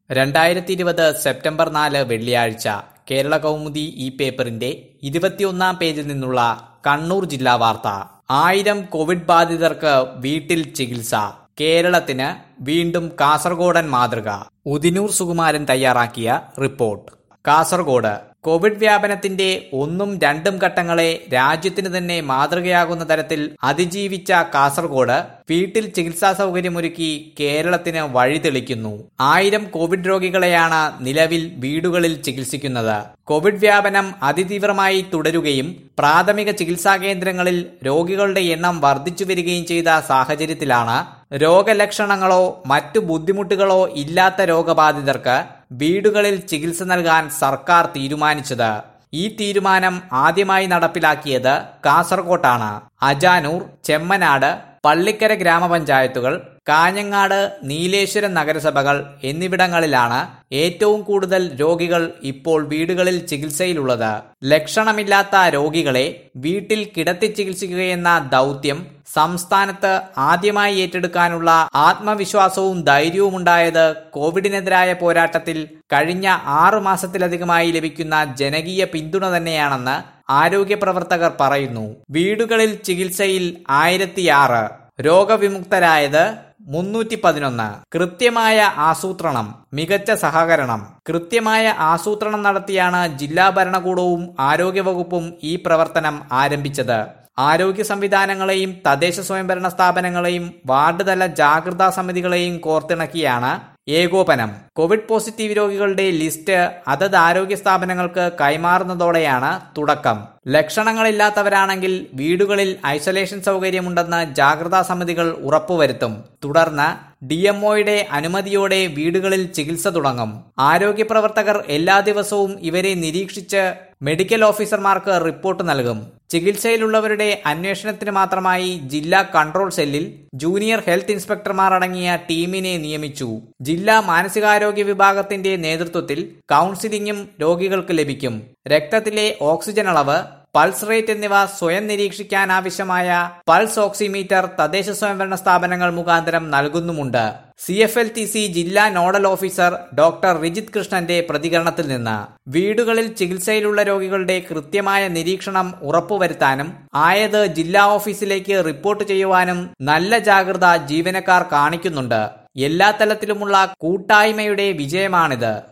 2020 September 4 വെള്ളിയാഴ്ച കേരള കൗമുദി ഈ പേപ്പറിന്റെ 21-ാം പേജിൽ നിന്നുള്ള കണ്ണൂർ ജില്ലാ വാർത്ത. 1000 കോവിഡ് ബാധിതർക്ക് വീട്ടിൽ ചികിത്സ. കേരളത്തിന് വീണ്ടും കാസർഗോഡൻ മാതൃക. ഉദിനൂർ സുകുമാരൻ തയ്യാറാക്കിയ റിപ്പോർട്ട്. കാസർഗോഡ് കോവിഡ് വ്യാപനത്തിന്റെ 1ഉം 2ഉം ഘട്ടങ്ങളെ രാജ്യത്തിന് തന്നെ മാതൃകയാകുന്ന തരത്തിൽ അതിജീവിച്ച കാസർഗോഡ് വീട്ടിൽ ചികിത്സാ സൗകര്യമൊരുക്കി കേരളത്തിന് വഴി തെളിക്കുന്നു. 1000 കോവിഡ് രോഗികളെയാണ് നിലവിൽ വീടുകളിൽ ചികിത്സിക്കുന്നത്. കോവിഡ് വ്യാപനം അതിതീവ്രമായി തുടരുകയും പ്രാഥമിക ചികിത്സാ കേന്ദ്രങ്ങളിൽ രോഗികളുടെ എണ്ണം വർദ്ധിച്ചു വരികയും ചെയ്ത സാഹചര്യത്തിലാണ് രോഗലക്ഷണങ്ങളോ മറ്റു ബുദ്ധിമുട്ടുകളോ ഇല്ലാത്ത രോഗബാധിതർക്ക് വീടുകളിൽ ചികിത്സ നൽകാൻ സർക്കാർ തീരുമാനിച്ചത്. ഈ തീരുമാനം ആദ്യമായി നടപ്പിലാക്കിയത് കാസർകോട്ടാണ്. അജാനൂർ, ചെമ്മനാട്, പള്ളിക്കര ഗ്രാമപഞ്ചായത്തുകൾ, കാഞ്ഞങ്ങാട്, നീലേശ്വരം നഗരസഭകൾ എന്നിവിടങ്ങളിലാണ് ഏറ്റവും കൂടുതൽ രോഗികൾ ഇപ്പോൾ വീടുകളിൽ ചികിത്സയിലുള്ളത്. ലക്ഷണമില്ലാത്ത രോഗികളെ വീട്ടിൽ കിടത്തി ചികിത്സിക്കുകയെന്ന ദൗത്യം സംസ്ഥാനത്ത് ആദ്യമായി ഏറ്റെടുക്കാനുള്ള ആത്മവിശ്വാസവും ധൈര്യവുമുണ്ടായത് കോവിഡിനെതിരായ പോരാട്ടത്തിൽ കഴിഞ്ഞ 6 മാസത്തിലധികമായി ലഭിക്കുന്ന ജനകീയ പിന്തുണ തന്നെയാണെന്ന് ആരോഗ്യ പ്രവർത്തകർ പറയുന്നു. വീടുകളിൽ ചികിത്സയിൽ 1006, രോഗവിമുക്തരായത് 311. കൃത്യമായ ആസൂത്രണം, മികച്ച സഹകരണം. കൃത്യമായ ആസൂത്രണം നടത്തിയാണ് ജില്ലാ ഭരണകൂടവും ആരോഗ്യവകുപ്പും ഈ പ്രവർത്തനം ആരംഭിച്ചത്. ആരോഗ്യ സംവിധാനങ്ങളെയും തദ്ദേശ സ്വയംഭരണ സ്ഥാപനങ്ങളെയും വാർഡ് തല ജാഗ്രതാ സമിതികളെയും കോർത്തിണക്കിയാണ് ഏകോപനം. കോവിഡ് പോസിറ്റീവ് രോഗികളുടെ ലിസ്റ്റ് അതത് ആരോഗ്യ സ്ഥാപനങ്ങൾക്ക് കൈമാറുന്നതോടെയാണ് തുടക്കം. ലക്ഷണങ്ങളില്ലാത്തവരാണെങ്കിൽ വീടുകളിൽ ഐസൊലേഷൻ സൗകര്യമുണ്ടെന്ന് ജാഗ്രതാ സമിതികൾ ഉറപ്പുവരുത്തും. തുടർന്ന് DMOയുടെ അനുമതിയോടെ വീടുകളിൽ ചികിത്സ തുടങ്ങും. ആരോഗ്യ പ്രവർത്തകർ എല്ലാ ദിവസവും ഇവരെ നിരീക്ഷിച്ച് മെഡിക്കൽ ഓഫീസർമാർക്ക് റിപ്പോർട്ട് നൽകും. ചികിത്സയിലുള്ളവരുടെ അന്വേഷണത്തിന് മാത്രമായി ജില്ലാ കൺട്രോൾ സെല്ലിൽ ജൂനിയർ ഹെൽത്ത് ഇൻസ്പെക്ടർമാർ അടങ്ങിയ ടീമിനെ നിയമിച്ചു. ജില്ലാ മാനസികാരോഗ്യ വിഭാഗത്തിന്റെ നേതൃത്വത്തിൽ കൌൺസിലിംഗും രോഗികൾക്ക് ലഭിക്കും. രക്തത്തിലെ ഓക്സിജൻ അളവ്, പൾസ് റേറ്റ് എന്നിവ സ്വയം നിരീക്ഷിക്കാനാവശ്യമായ പൾസ് ഓക്സിമീറ്റർ തദ്ദേശ സ്വയംഭരണ സ്ഥാപനങ്ങൾ മുഖാന്തരം നൽകുന്നുമുണ്ട്. CFLTC ജില്ലാ നോഡൽ ഓഫീസർ ഡോക്ടർ റിജിത് കൃഷ്ണന്റെ പ്രതികരണത്തിൽ നിന്ന് വീടുകളിൽ ചികിത്സയിലുള്ള രോഗികളുടെ കൃത്യമായ നിരീക്ഷണം ഉറപ്പുവരുത്താനും ആയത് ജില്ലാ ഓഫീസിലേക്ക് റിപ്പോർട്ട് ചെയ്യുവാനും നല്ല ജാഗ്രത ജീവനക്കാർ കാണിക്കുന്നുണ്ട്. എല്ലാ തലത്തിലുമുള്ള കൂട്ടായ്മയുടെ വിജയമാണിത്.